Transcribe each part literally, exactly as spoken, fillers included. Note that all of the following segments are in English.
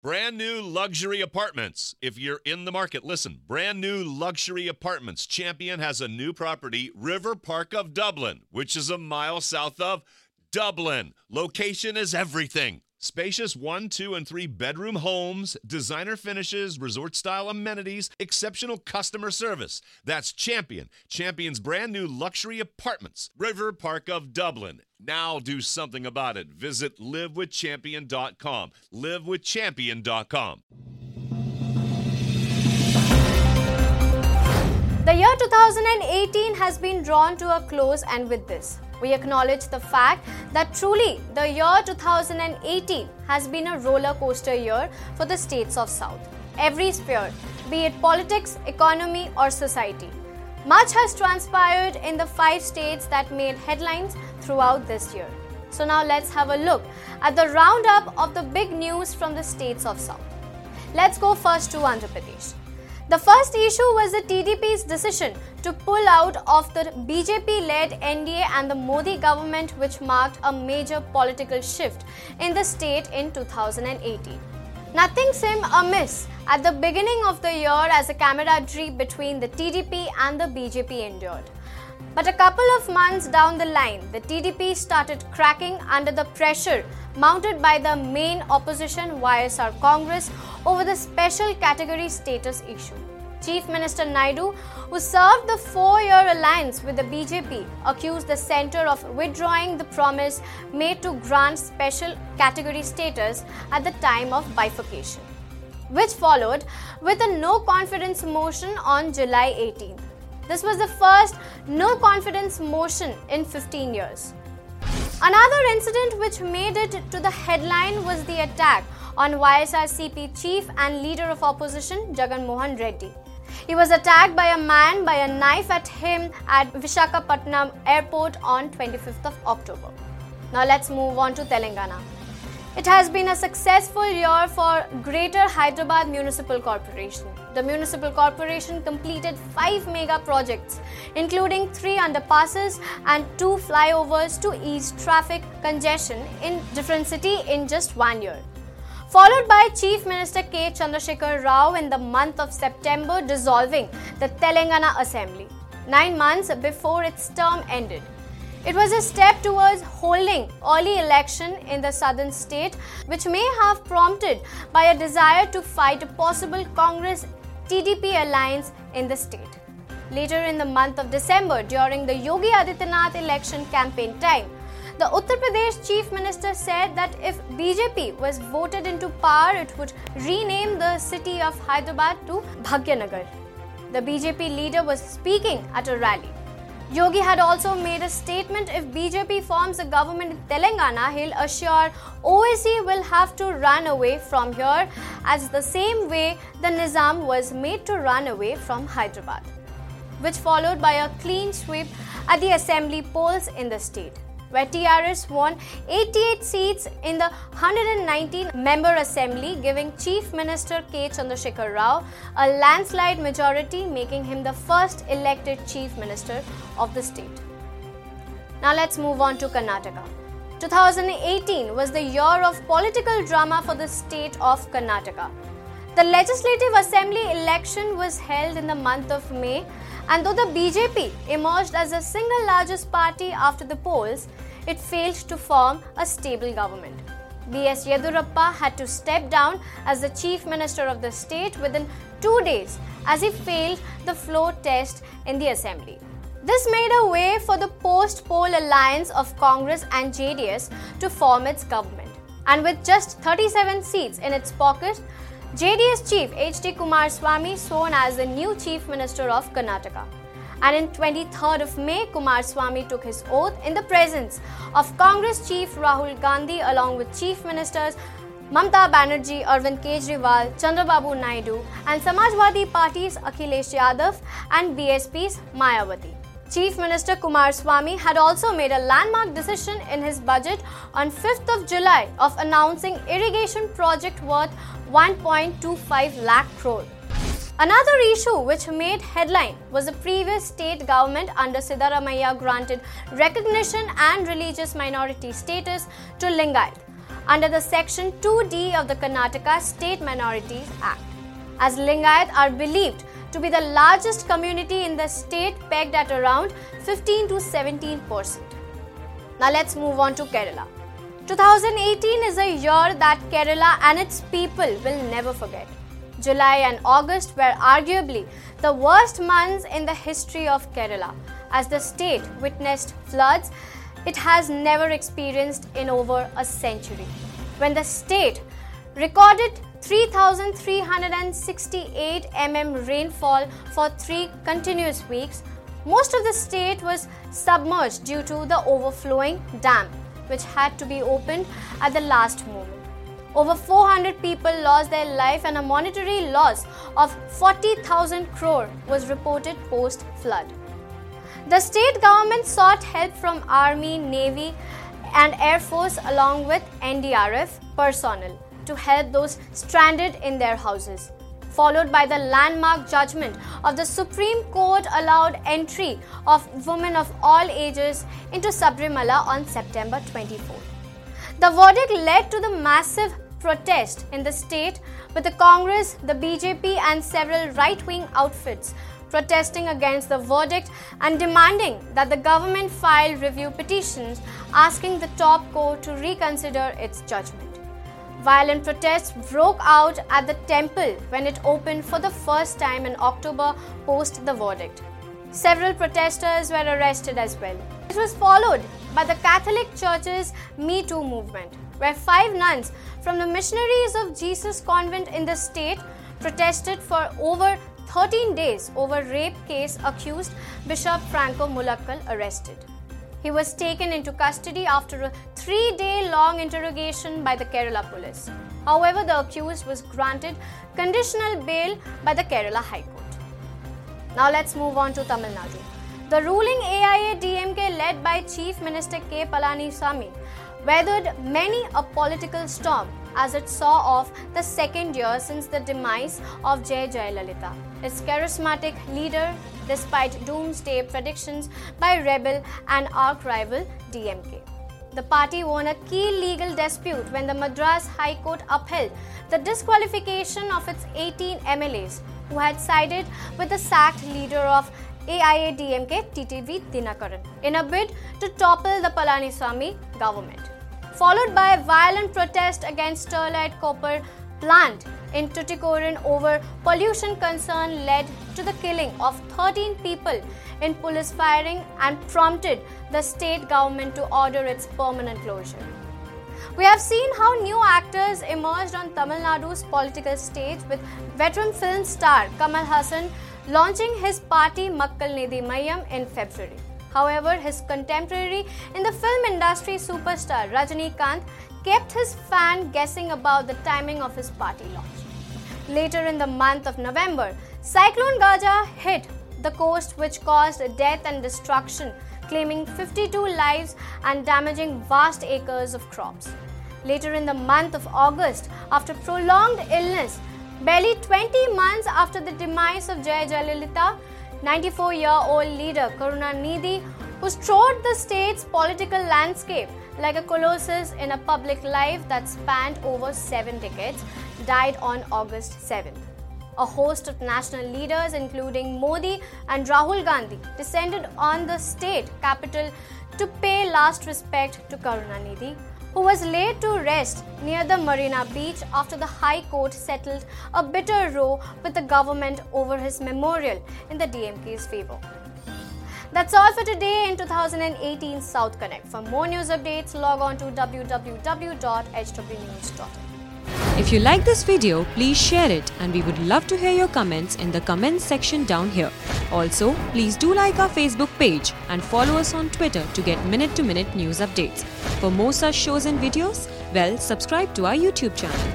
Brand new luxury apartments. If you're in the market, listen. Brand new luxury apartments. Champion has a new property, River Park of Dublin, which is a mile south of Dublin. Location is everything. Spacious one, two, and three bedroom homes, designer finishes, resort-style amenities, exceptional customer service. That's Champion. Champion's brand new luxury apartments. River Park of Dublin. Now do something about it. Visit live with champion dot com. live with champion dot com. The year two thousand eighteen has been drawn to a close, and with this, we acknowledge the fact that truly the year two thousand eighteen has been a roller coaster year for the states of South. Every sphere, be it politics, economy, or society. Much has transpired in the five states that made headlines throughout this year. So now let's have a look at the roundup of the big news from the states of South. Let's go first to Andhra Pradesh. The first issue was the T D P's decision to pull out of the B J P-led N D A and the Modi government, which marked a major political shift in the state in two thousand eighteen. Nothing seemed amiss at the beginning of the year as a camaraderie between the T D P and the B J P endured. But a couple of months down the line, the T D P started cracking under the pressure mounted by the main opposition Y S R Congress over the special category status issue. Chief Minister Naidu, who served the four-year alliance with the B J P, accused the centre of withdrawing the promise made to grant special category status at the time of bifurcation, which followed with a no-confidence motion on July eighteenth. This was the first no-confidence motion in fifteen years. Another incident which made it to the headline was the attack on Y S R C P chief and leader of opposition Jagan Mohan Reddy. He was attacked by a man by a knife at him at Visakhapatnam airport on twenty-fifth of October. Now let's move on to Telangana. It has been a successful year for Greater Hyderabad Municipal Corporation. The Municipal Corporation completed five mega projects, including three underpasses and two flyovers to ease traffic congestion in different cities in just one year. Followed by Chief Minister K. Chandrasekhar Rao in the month of September dissolving the Telangana Assembly, nine months before its term ended. It was a step towards holding early election in the southern state, which may have prompted by a desire to fight a possible Congress-T D P alliance in the state. Later in the month of December, during the Yogi Adityanath election campaign time, the Uttar Pradesh Chief Minister said that if B J P was voted into power, it would rename the city of Hyderabad to Bhagyanagar. The B J P leader was speaking at a rally. Yogi had also made a statement: if B J P forms a government in Telangana, he'll assure O A C will have to run away from here, as the same way the Nizam was made to run away from Hyderabad, which followed by a clean sweep at the assembly polls in the state, where T R S won eighty-eight seats in the one hundred nineteen member assembly, giving Chief Minister K. Chandrasekhar Rao a landslide majority, making him the first elected Chief Minister of the state. Now let's move on to Karnataka. two thousand eighteen was the year of political drama for the state of Karnataka. The Legislative Assembly election was held in the month of May, and though the B J P emerged as the single largest party after the polls, it failed to form a stable government. B S Yedurappa had to step down as the Chief Minister of the state within two days as he failed the floor test in the Assembly. This made a way for the post-poll alliance of Congress and J D S to form its government. And with just thirty-seven seats in its pocket, J D S chief H D Kumaraswamy sworn as the new Chief Minister of Karnataka. And on twenty-third of May, Kumaraswamy took his oath in the presence of Congress Chief Rahul Gandhi along with Chief Ministers Mamata Banerjee, Arvind Kejriwal, Chandrababu Naidu and Samajwadi Party's Akhilesh Yadav and B S P's Mayawati. Chief Minister Kumaraswamy had also made a landmark decision in his budget on fifth of July of announcing irrigation project worth one point two five lakh crore. Another issue which made headline was the previous state government under Siddaramaiah granted recognition and religious minority status to Lingayat, under the Section two D of the Karnataka State Minorities Act, as Lingayat are believed to be the largest community in the state, pegged at around fifteen to seventeen percent. Now let's move on to Kerala. twenty eighteen is a year that Kerala and its people will never forget. July and August were arguably the worst months in the history of Kerala, as the state witnessed floods it has never experienced in over a century, when the state recorded three thousand three hundred sixty-eight millimeters rainfall for three continuous weeks. Most of the state was submerged due to the overflowing dam, which had to be opened at the last moment. Over four hundred people lost their life and a monetary loss of forty thousand crore was reported post-flood. The state government sought help from Army, Navy and Air Force along with N D R F personnel to help those stranded in their houses, followed by the landmark judgment of the Supreme Court allowed entry of women of all ages into Sabrimala on September twenty-fourth. The verdict led to the massive protest in the state, with the Congress, the B J P and several right-wing outfits protesting against the verdict and demanding that the government file review petitions asking the top court to reconsider its judgment. Violent protests broke out at the temple when it opened for the first time in October post the verdict. Several protesters were arrested as well. It was followed by the Catholic Church's Me Too movement, where five nuns from the Missionaries of Jesus convent in the state protested for over thirteen days over rape case accused Bishop Franco Mulakkal arrested. He was taken into custody after a three-day-long interrogation by the Kerala police. However, the accused was granted conditional bail by the Kerala High Court. Now let's move on to Tamil Nadu. The ruling A I A D M K led by Chief Minister K. Palaniswamy weathered many a political storm as it saw off the second year since the demise of Jai Jayalalitha, its charismatic leader, despite doomsday predictions by rebel and arch-rival D M K. The party won a key legal dispute when the Madras High Court upheld the disqualification of its eighteen M L As who had sided with the sacked leader of A I A D M K, T T V Dinakaran, in a bid to topple the Palaniswamy government, followed by a violent protest against Sterlite Copper plant in Tuticorin over pollution concern led to the killing of thirteen people in police firing and prompted the state government to order its permanent closure. We have seen how new actors emerged on Tamil Nadu's political stage, with veteran film star Kamal Haasan launching his party Makkal Nidhi Mayyam in February. However, his contemporary in the film industry, superstar Rajinikanth, kept his fan guessing about the timing of his party launch. Later in the month of November, Cyclone Gaja hit the coast, which caused death and destruction, claiming fifty-two lives and damaging vast acres of crops. Later in the month of August, after prolonged illness, barely twenty months after the demise of Jai Jayalalitha, ninety-four-year-old leader Karunanidhi, who strode the state's political landscape like a colossus in a public life that spanned over seven decades, died on August seventh. A host of national leaders, including Modi and Rahul Gandhi, descended on the state capital to pay last respect to Karunanidhi, who was laid to rest near the Marina Beach after the High Court settled a bitter row with the government over his memorial in the D M K's favor. That's all for today in two thousand eighteen South Connect. For more news updates, log on to w w w dot h w news dot in. If you like this video, please share it, and we would love to hear your comments in the comments section down here. Also, please do like our Facebook page and follow us on Twitter to get minute-to-minute news updates. For more such shows and videos, well, subscribe to our YouTube channel.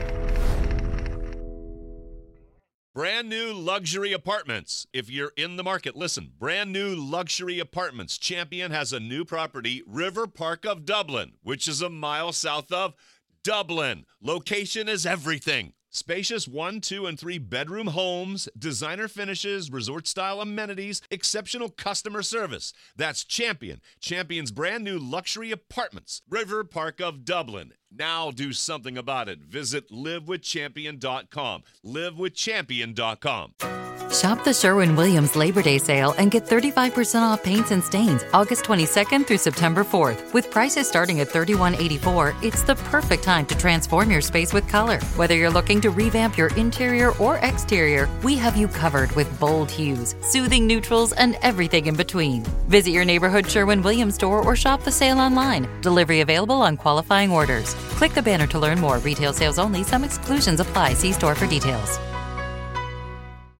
Brand new luxury apartments. If you're in the market, listen. Brand new luxury apartments. Champion has a new property, River Park of Dublin, which is a mile south of Dublin. Location is everything. Spacious one, two, and three bedroom homes, designer finishes, resort-style amenities, exceptional customer service. That's Champion. Champion's brand new luxury apartments. River Park of Dublin. Now do something about it. Visit live with champion dot com. live with champion dot com. Shop the Sherwin-Williams Labor Day sale and get thirty-five percent off paints and stains August twenty-second through September fourth. With prices starting at thirty-one eighty-four, it's the perfect time to transform your space with color. Whether you're looking to revamp your interior or exterior, we have you covered with bold hues, soothing neutrals, and everything in between. Visit your neighborhood Sherwin-Williams store or shop the sale online. Delivery available on qualifying orders. Click the banner to learn more. Retail sales only. Some exclusions apply. See store for details.